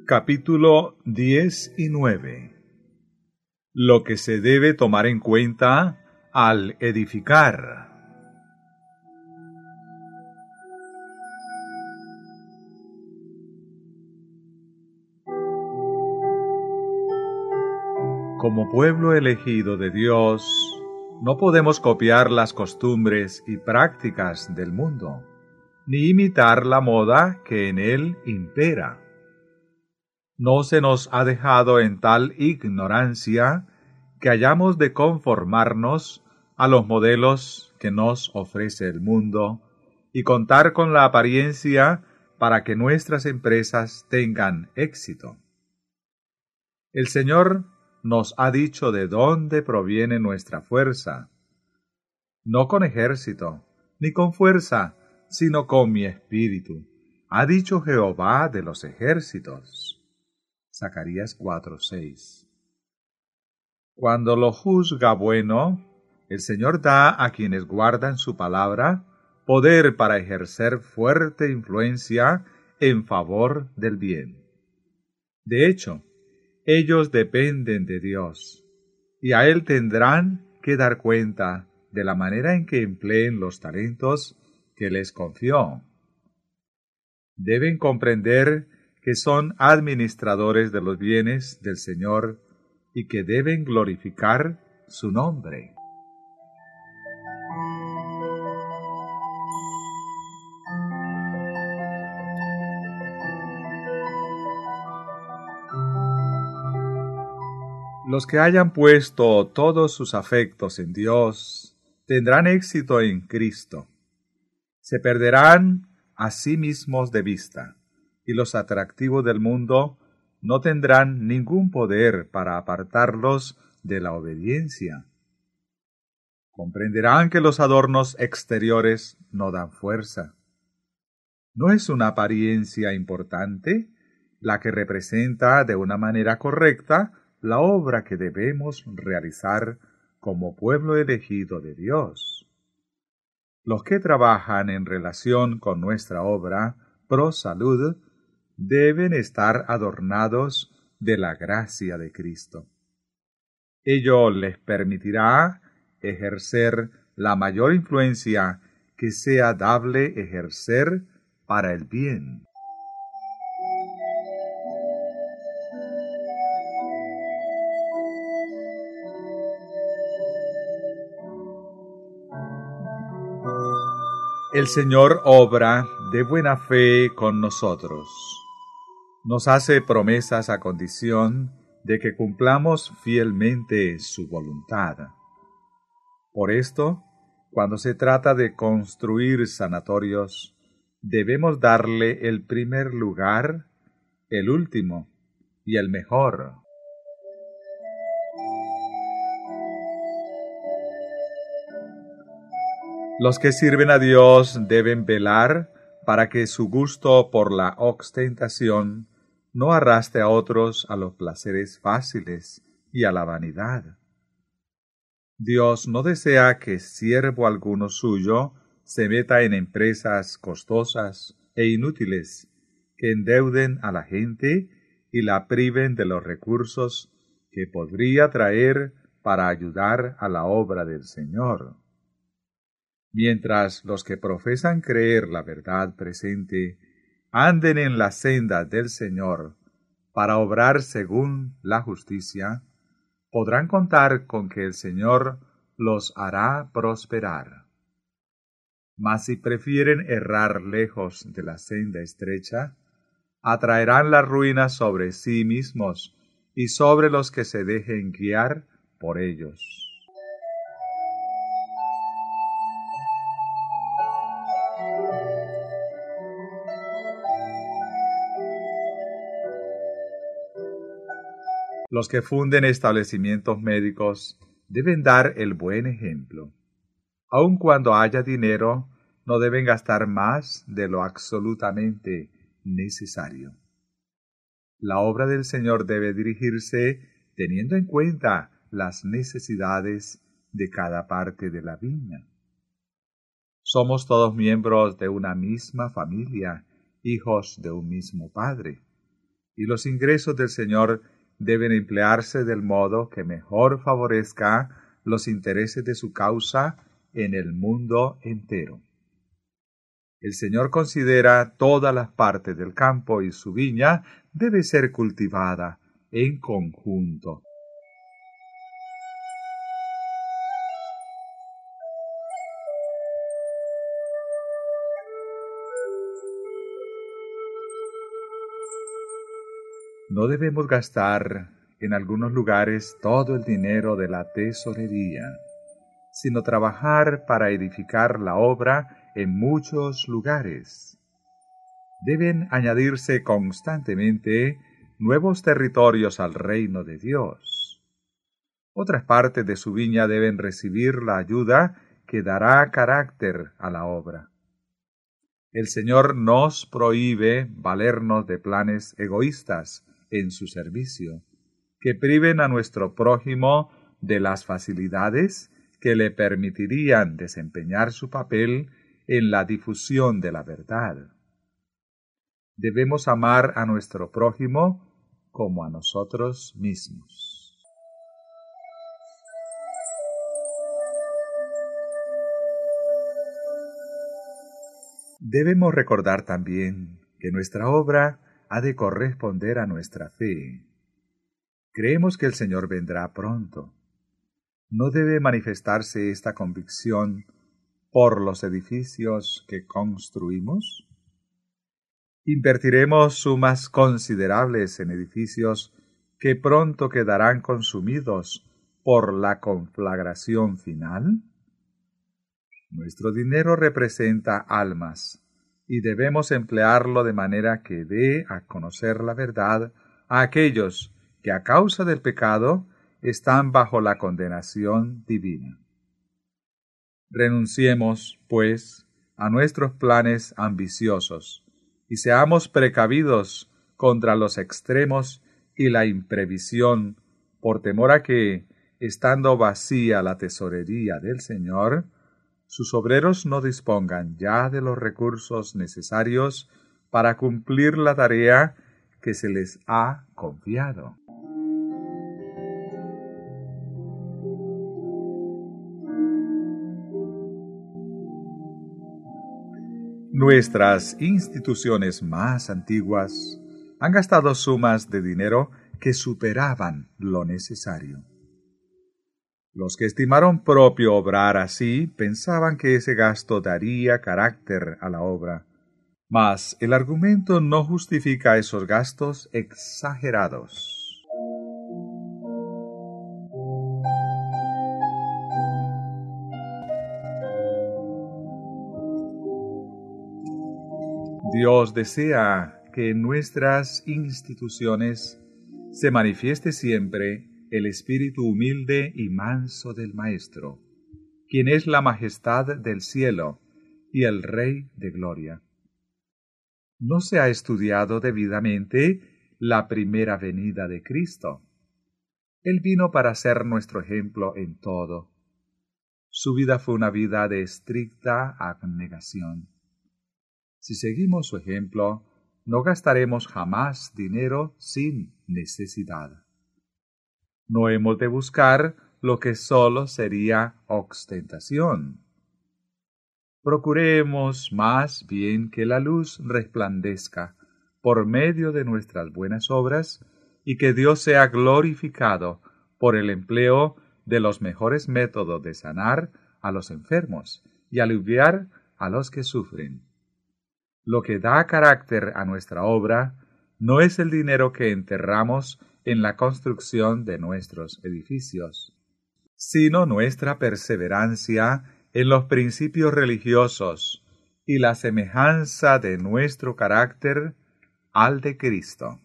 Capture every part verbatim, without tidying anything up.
Capítulo diez y nueve. Lo que se debe tomar en cuenta al edificar. Como pueblo elegido de Dios, no podemos copiar las costumbres y prácticas del mundo, ni imitar la moda que en él impera. No se nos ha dejado en tal ignorancia que hayamos de conformarnos a los modelos que nos ofrece el mundo y contar con la apariencia para que nuestras empresas tengan éxito. El Señor nos ha dicho de dónde proviene nuestra fuerza, no con ejército, ni con fuerza, sino con mi espíritu, ha dicho Jehová de los ejércitos. Zacarías cuatro seis. Cuando lo juzga bueno, el Señor da a quienes guardan su palabra poder para ejercer fuerte influencia en favor del bien. De hecho, ellos dependen de Dios, y a Él tendrán que dar cuenta de la manera en que empleen los talentos que les confió. Deben comprender que son administradores de los bienes del Señor y que deben glorificar su nombre. Los que hayan puesto todos sus afectos en Dios tendrán éxito en Cristo. Se perderán a sí mismos de vista, y los atractivos del mundo no tendrán ningún poder para apartarlos de la obediencia. Comprenderán que los adornos exteriores no dan fuerza. ¿No es una apariencia importante la que representa de una manera correcta la obra que debemos realizar como pueblo elegido de Dios? Los que trabajan en relación con nuestra obra pro salud deben estar adornados de la gracia de Cristo. Ello les permitirá ejercer la mayor influencia que sea dable ejercer para el bien. El Señor obra de buena fe con nosotros. Nos hace promesas a condición de que cumplamos fielmente su voluntad. Por esto, cuando se trata de construir sanatorios, debemos darle el primer lugar, el último y el mejor. Los que sirven a Dios deben velar para que su gusto por la ostentación no arrastre a otros a los placeres fáciles y a la vanidad. Dios no desea que siervo alguno suyo se meta en empresas costosas e inútiles que endeuden a la gente y la priven de los recursos que podría traer para ayudar a la obra del Señor. Mientras los que profesan creer la verdad presente anden en la senda del Señor para obrar según la justicia, podrán contar con que el Señor los hará prosperar. Mas si prefieren errar lejos de la senda estrecha, atraerán la ruina sobre sí mismos y sobre los que se dejen guiar por ellos. Los que funden establecimientos médicos deben dar el buen ejemplo. Aun cuando haya dinero, no deben gastar más de lo absolutamente necesario. La obra del Señor debe dirigirse teniendo en cuenta las necesidades de cada parte de la viña. Somos todos miembros de una misma familia, hijos de un mismo Padre. y los ingresos del Señor deben emplearse del modo que mejor favorezca los intereses de su causa en el mundo entero. El Señor considera todas las partes del campo y su viña debe ser cultivada en conjunto. No debemos gastar en algunos lugares todo el dinero de la tesorería, sino trabajar para edificar la obra en muchos lugares. Deben añadirse constantemente nuevos territorios al reino de Dios. Otras partes de su viña deben recibir la ayuda que dará carácter a la obra. El Señor nos prohíbe valernos de planes egoístas en su servicio, que priven a nuestro prójimo de las facilidades que le permitirían desempeñar su papel en la difusión de la verdad. Debemos amar a nuestro prójimo como a nosotros mismos. Debemos recordar también que nuestra obra ha de corresponder a nuestra fe. Creemos que el Señor vendrá pronto. ¿No debe manifestarse esta convicción por los edificios que construimos? Invertiremos sumas considerables en edificios que pronto quedarán consumidos por la conflagración final. Nuestro dinero representa almas, y debemos emplearlo de manera que dé a conocer la verdad a aquellos que a causa del pecado están bajo la condenación divina. Renunciemos, pues, a nuestros planes ambiciosos y seamos precavidos contra los extremos y la imprevisión, por temor a que, estando vacía la tesorería del Señor, sus obreros no dispongan ya de los recursos necesarios para cumplir la tarea que se les ha confiado. Nuestras instituciones más antiguas han gastado sumas de dinero que superaban lo necesario. Los que estimaron propio obrar así pensaban que ese gasto daría carácter a la obra, mas el argumento no justifica esos gastos exagerados. Dios desea que en nuestras instituciones se manifieste siempre el espíritu humilde y manso del Maestro, quien es la majestad del cielo y el Rey de gloria. No se ha estudiado debidamente la primera venida de Cristo. Él vino para ser nuestro ejemplo en todo. Su vida fue una vida de estricta abnegación. Si seguimos su ejemplo, no gastaremos jamás dinero sin necesidad. No hemos de buscar lo que solo sería ostentación. Procuremos más bien que la luz resplandezca por medio de nuestras buenas obras y que Dios sea glorificado por el empleo de los mejores métodos de sanar a los enfermos y aliviar a los que sufren. Lo que da carácter a nuestra obra no es el dinero que enterramos en la construcción de nuestros edificios, sino nuestra perseverancia en los principios religiosos y la semejanza de nuestro carácter al de Cristo.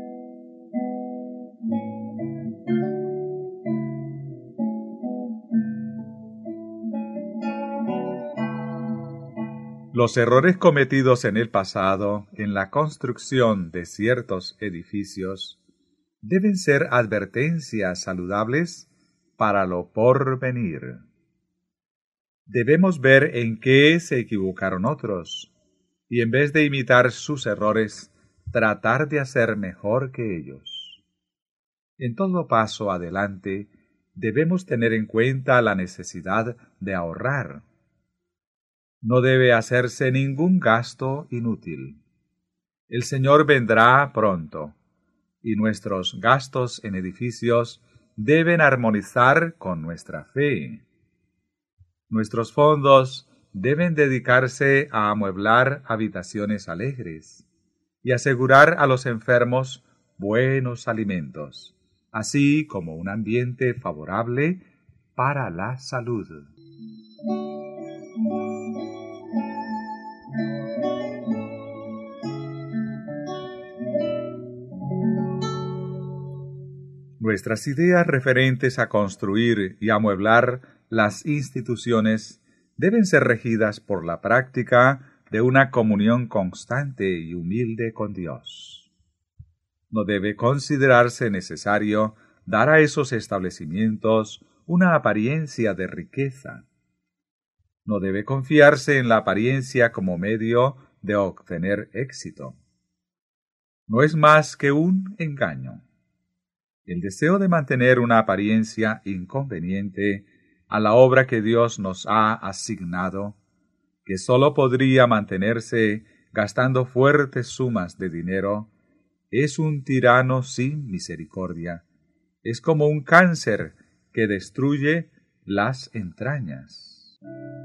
Los errores cometidos en el pasado en la construcción de ciertos edificios deben ser advertencias saludables para lo porvenir. Debemos ver en qué se equivocaron otros, y en vez de imitar sus errores, tratar de hacer mejor que ellos. En todo paso adelante, debemos tener en cuenta la necesidad de ahorrar. No debe hacerse ningún gasto inútil. El Señor vendrá pronto, y nuestros gastos en edificios deben armonizar con nuestra fe. Nuestros fondos deben dedicarse a amueblar habitaciones alegres y asegurar a los enfermos buenos alimentos, así como un ambiente favorable para la salud. Nuestras ideas referentes a construir y amueblar las instituciones deben ser regidas por la práctica de una comunión constante y humilde con Dios. No debe considerarse necesario dar a esos establecimientos una apariencia de riqueza. No debe confiarse en la apariencia como medio de obtener éxito. No es más que un engaño. El deseo de mantener una apariencia inconveniente a la obra que Dios nos ha asignado, que sólo podría mantenerse gastando fuertes sumas de dinero, es un tirano sin misericordia. Es como un cáncer que destruye las entrañas.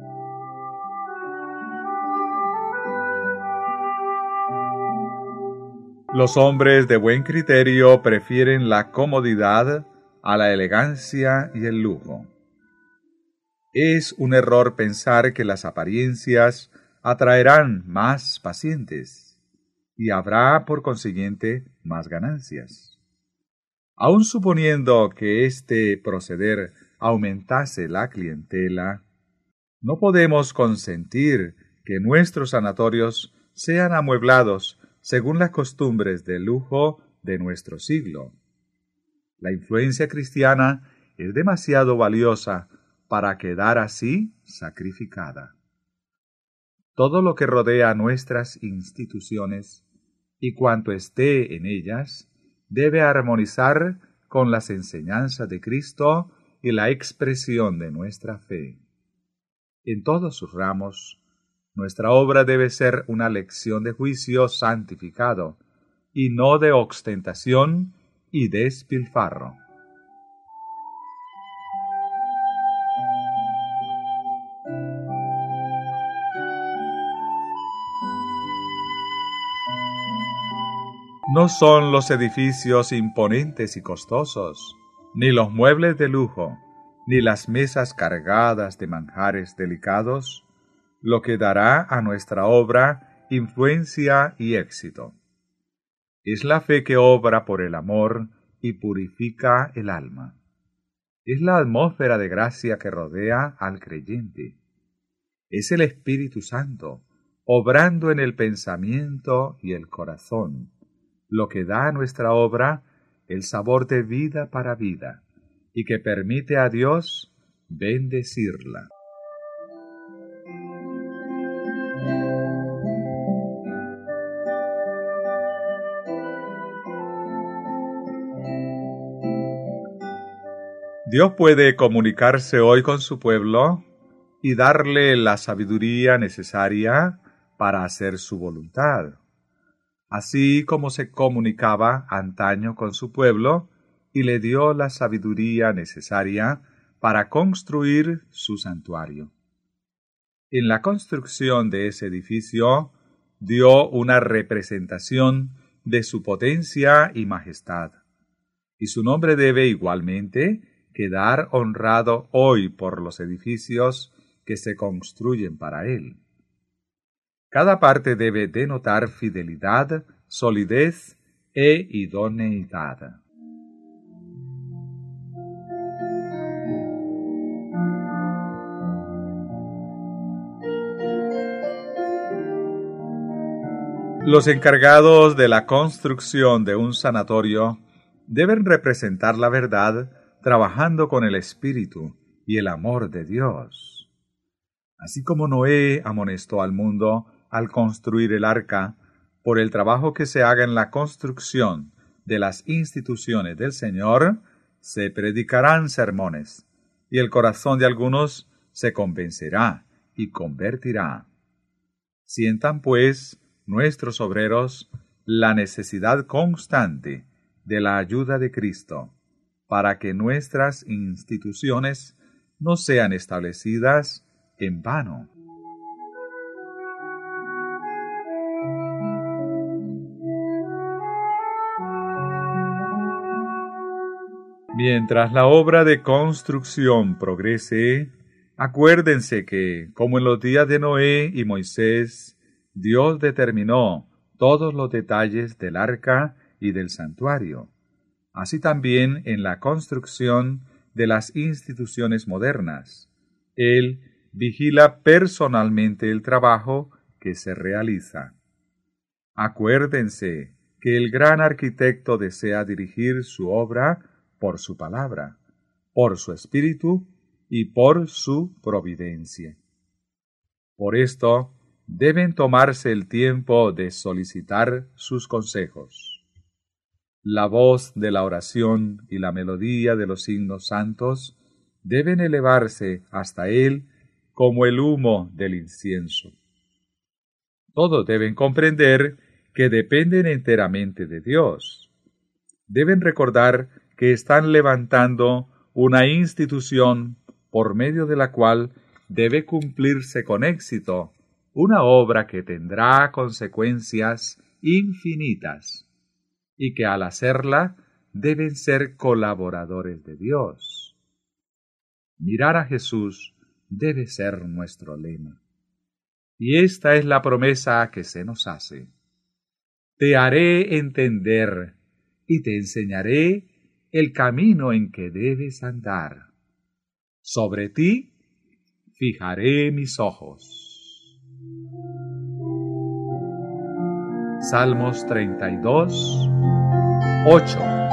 Los hombres de buen criterio prefieren la comodidad a la elegancia y el lujo. Es un error pensar que las apariencias atraerán más pacientes y habrá, por consiguiente, más ganancias. Aun suponiendo que este proceder aumentase la clientela, no podemos consentir que nuestros sanatorios sean amueblados según las costumbres de lujo de nuestro siglo. La influencia cristiana es demasiado valiosa para quedar así sacrificada. Todo lo que rodea nuestras instituciones y cuanto esté en ellas debe armonizar con las enseñanzas de Cristo y la expresión de nuestra fe. En todos sus ramos, nuestra obra debe ser una lección de juicio santificado y no de ostentación y despilfarro. No son los edificios imponentes y costosos, ni los muebles de lujo, ni las mesas cargadas de manjares delicados, lo que dará a nuestra obra influencia y éxito. Es la fe que obra por el amor y purifica el alma. Es la atmósfera de gracia que rodea al creyente. Es el Espíritu Santo, obrando en el pensamiento y el corazón, lo que da a nuestra obra el sabor de vida para vida y que permite a Dios bendecirla. Dios puede comunicarse hoy con su pueblo y darle la sabiduría necesaria para hacer su voluntad, así como se comunicaba antaño con su pueblo y le dio la sabiduría necesaria para construir su santuario. En la construcción de ese edificio dio una representación de su potencia y majestad, y su nombre debe igualmente quedar honrado hoy por los edificios que se construyen para él. Cada parte debe denotar fidelidad, solidez e idoneidad. Los encargados de la construcción de un sanatorio deben representar la verdad trabajando con el espíritu y el amor de Dios. Así como Noé amonestó al mundo al construir el arca, por el trabajo que se haga en la construcción de las instituciones del Señor, se predicarán sermones, y el corazón de algunos se convencerá y convertirá. Sientan, pues, nuestros obreros la necesidad constante de la ayuda de Cristo, para que nuestras instituciones no sean establecidas en vano. Mientras la obra de construcción progrese, acuérdense que, como en los días de Noé y Moisés, Dios determinó todos los detalles del arca y del santuario. Así también en la construcción de las instituciones modernas. Él vigila personalmente el trabajo que se realiza. Acuérdense que el gran arquitecto desea dirigir su obra por su palabra, por su espíritu y por su providencia. Por esto, deben tomarse el tiempo de solicitar sus consejos. La voz de la oración y la melodía de los himnos santos deben elevarse hasta él como el humo del incienso. Todos deben comprender que dependen enteramente de Dios. Deben recordar que están levantando una institución por medio de la cual debe cumplirse con éxito una obra que tendrá consecuencias infinitas y que al hacerla deben ser colaboradores de Dios. Mirar a Jesús debe ser nuestro lema. Y esta es la promesa que se nos hace. Te haré entender y te enseñaré el camino en que debes andar. Sobre ti fijaré mis ojos. Salmos treinta y dos, ocho.